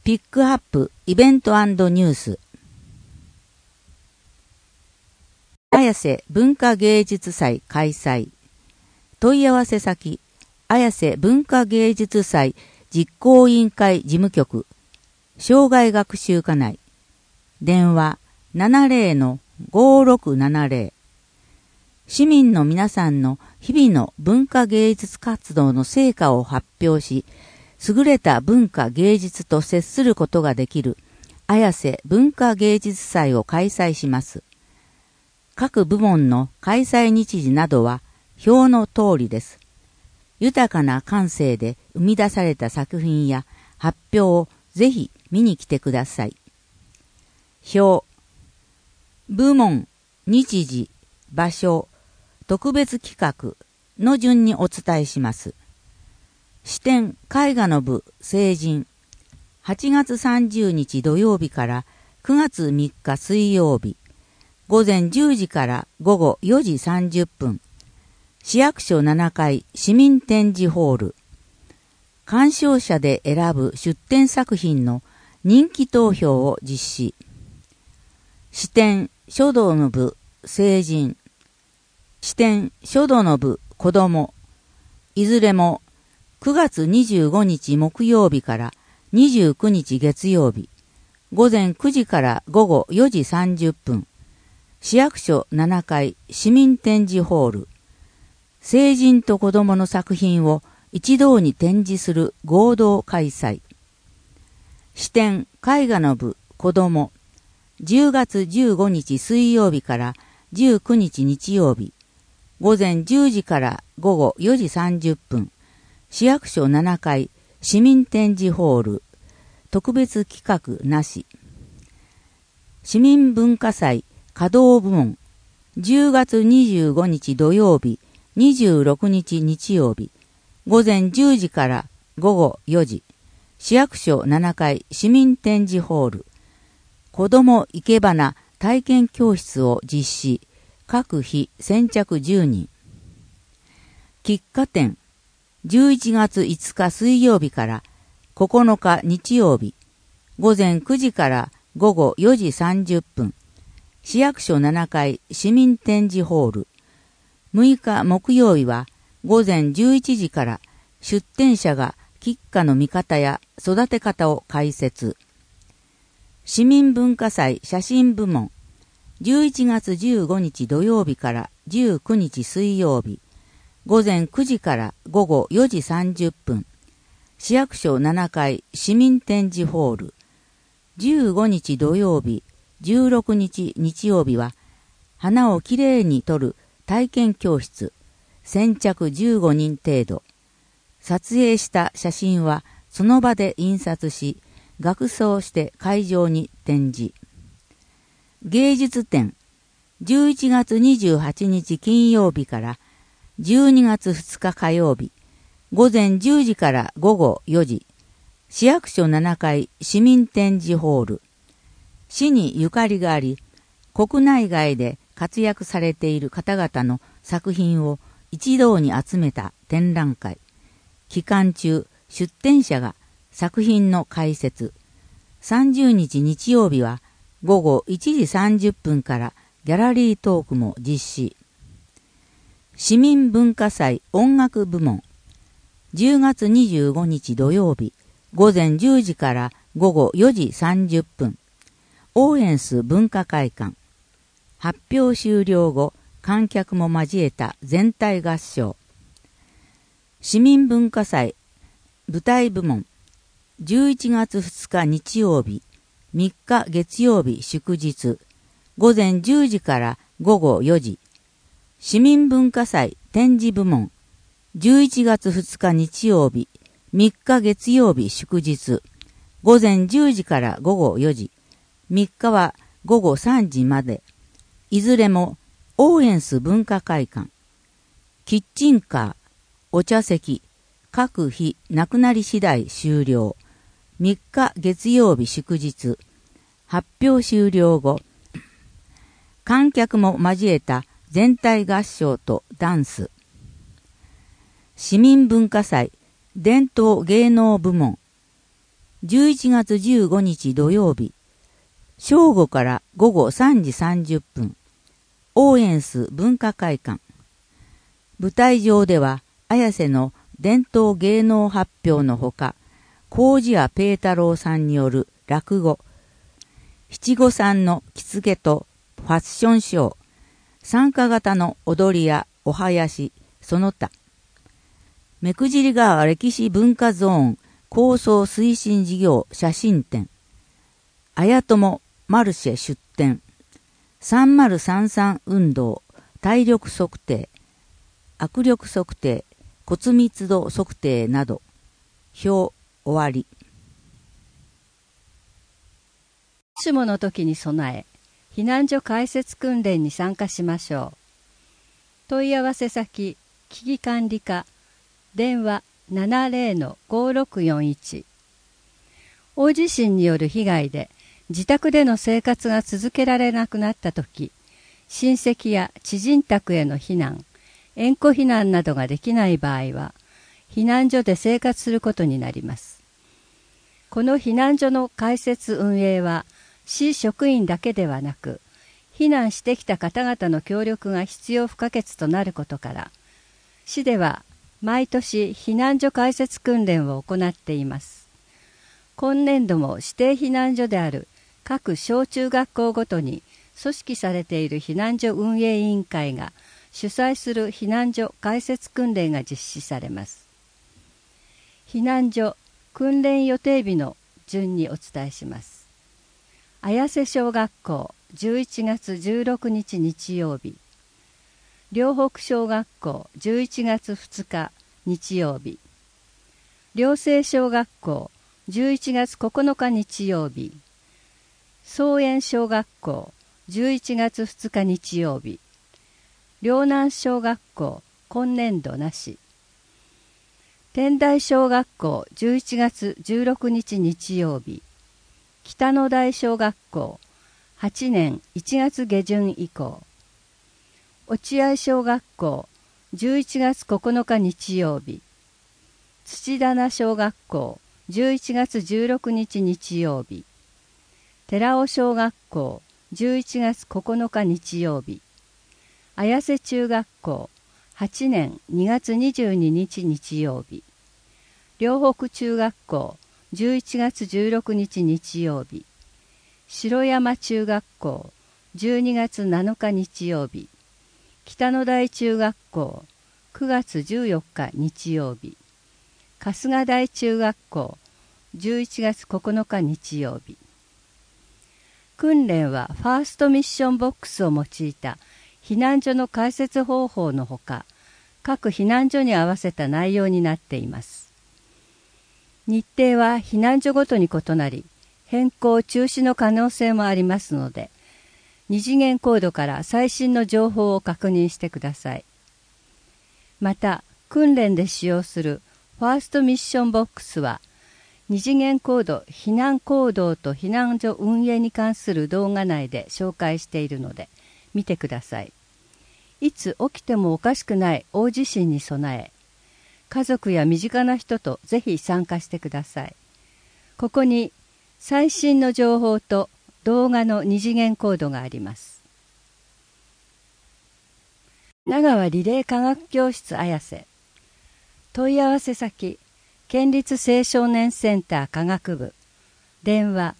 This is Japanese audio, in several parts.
ピックアップイベント&ニュース。綾瀬文化芸術祭開催。問い合わせ先、綾瀬文化芸術祭実行委員会事務局、生涯学習課内。電話 70-5670。市民の皆さんの日々の文化芸術活動の成果を発表し、優れた文化芸術と接することができる綾瀬文化芸術祭を開催します。各部門の開催日時などは表の通りです。豊かな感性で生み出された作品や発表をぜひ見に来てください。表、部門、日時、場所、特別企画の順にお伝えします。視点絵画の部成人8月30日土曜日から9月3日水曜日午前10時から午後4時30分市役所7階市民展示ホール鑑賞者で選ぶ出展作品の人気投票を実施視点書道の部成人視点書道の部子供いずれも9月25日木曜日から29日月曜日、午前9時から午後4時30分、市役所7階市民展示ホール、成人と子供の作品を一堂に展示する合同開催。視点絵画の部子供、10月15日水曜日から19日日曜日、午前10時から午後4時30分、市役所7階市民展示ホール特別企画なし市民文化祭稼働部門10月25日土曜日26日日曜日午前10時から午後4時市役所7階市民展示ホール子ども生け花体験教室を実施各日先着10人喫茶店11月5日水曜日から9日日曜日午前9時から午後4時30分市役所7階市民展示ホール6日木曜日は午前11時から出展者が喫茶の見方や育て方を解説市民文化祭写真部門11月15日土曜日から19日水曜日午前9時から午後4時30分市役所7階市民展示ホール15日土曜日16日日曜日は花をきれいに撮る体験教室先着15人程度撮影した写真はその場で印刷し額装して会場に展示芸術展11月28日金曜日から12月2日火曜日、午前10時から午後4時、市役所7階市民展示ホール、市にゆかりがあり、国内外で活躍されている方々の作品を一堂に集めた展覧会、期間中出展者が作品の解説、30日日曜日は午後1時30分からギャラリートークも実施。市民文化祭音楽部門10月25日土曜日午前10時から午後4時30分オーエンス文化会館発表終了後観客も交えた全体合唱市民文化祭舞台部門11月2日日曜日3日月曜日祝日午前10時から午後4時市民文化祭展示部門11月2日日曜日3日月曜日祝日午前10時から午後4時3日は午後3時までいずれもオーエンス文化会館キッチンカーお茶席各日なくなり次第終了3日月曜日祝日発表終了後観客も交えた全体合唱とダンス市民文化祭伝統芸能部門 11月15日土曜日、正午から午後3時30分、オーエンス文化会館。舞台上では、綾瀬の伝統芸能発表のほか、麹屋ペー太郎さんによる落語、七五三の着付けとファッションショー、参加型の踊りやお囃子、その他。目久川歴史文化ゾーン構想推進事業写真展、綾友マルシェ出展、3033運動体力測定、握力測定、骨密度測定など。表終わり。 もしもの時に備え、避難所開設訓練に参加しましょう。問い合わせ先、危機管理課、電話 70-5641。大地震による被害で自宅での生活が続けられなくなった時、親戚や知人宅への避難、縁故避難などができない場合は、避難所で生活することになります。この避難所の開設運営は、市職員だけではなく、避難してきた方々の協力が必要不可欠となることから、市では毎年避難所開設訓練を行っています。今年度も指定避難所である各小中学校ごとに組織されている避難所運営委員会が主催する避難所開設訓練が実施されます。避難所訓練予定日の順にお伝えします。綾瀬小学校11月16日日曜日、両北小学校11月2日日曜日、両西小学校11月9日日曜日、草園小学校11月2日日曜日、両南小学校今年度なし、天台小学校11月16日日曜日、北野台小学校8年1月下旬以降、落合小学校11月9日日曜日、土棚小学校11月16日日曜日、寺尾小学校11月9日日曜日、綾瀬中学校8年2月22日日曜日、両北中学校11月16日日曜日、城山中学校12月7日日曜日、北野台中学校9月14日日曜日、春日台中学校11月9日日曜日。訓練はファーストミッションボックスを用いた避難所の開設方法のほか、各避難所に合わせた内容になっています。日程は避難所ごとに異なり、変更中止の可能性もありますので、二次元コードから最新の情報を確認してください。また、訓練で使用するファーストミッションボックスは、二次元コード避難行動と避難所運営に関する動画内で紹介しているので、見てください。いつ起きてもおかしくない大地震に備え、家族や身近な人とぜひ参加してください。ここに最新の情報と動画の二次元コードがあります。長川リレー科学教室綾瀬。問い合わせ先、県立青少年センター科学部。電話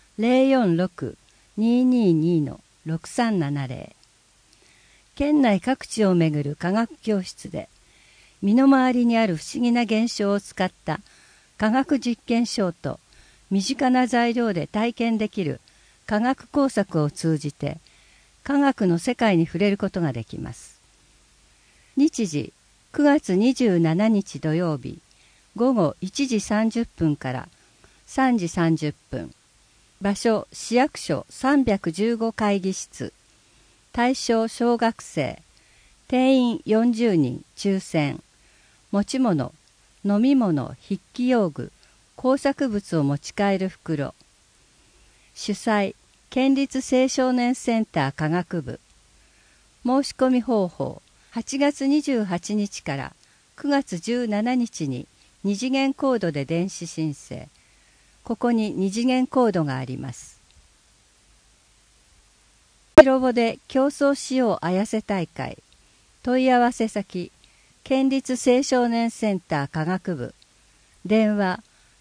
046-222-6370。県内各地をめぐる科学教室で、身の回りにある不思議な現象を使った科学実験ショーと身近な材料で体験できる科学工作を通じて科学の世界に触れることができます。日時9月27日土曜日午後1時30分から3時30分。場所市役所315会議室。対象小学生。定員40人抽選。持ち物、飲み物、筆記用具、工作物を持ち帰る袋。主催、県立青少年センター科学部。申し込み方法、8月28日から9月17日に二次元コードで電子申請。 ここに2次元コードがあります。ロボで競争しよう綾瀬大会。問い合わせ先、県立青少年センター科学部。電話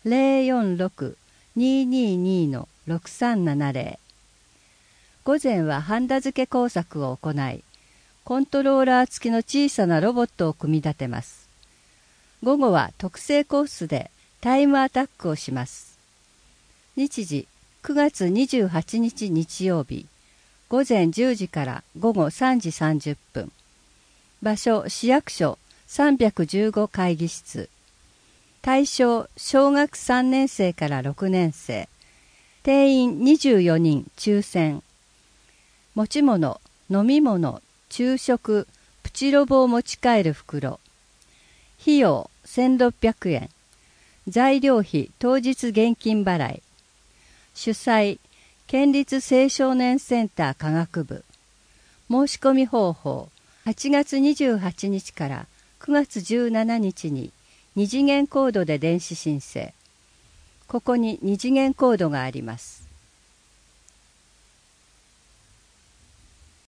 046-222-6370。午前はハンダ付け工作を行い、コントローラー付きの小さなロボットを組み立てます。午後は特製コースでタイムアタックをします。日時9月28日日曜日、午前10時から午後3時30分。場所市役所315会議室。対象小学3年生から6年生。定員24人抽選。持ち物、飲み物、昼食、プチロボを持ち帰る袋。費用1600円。材料費当日現金払い。主催県立青少年センター科学部。申し込み方法8月28日から9月17日に2次元コードで電子申請。ここに2次元コードがあります。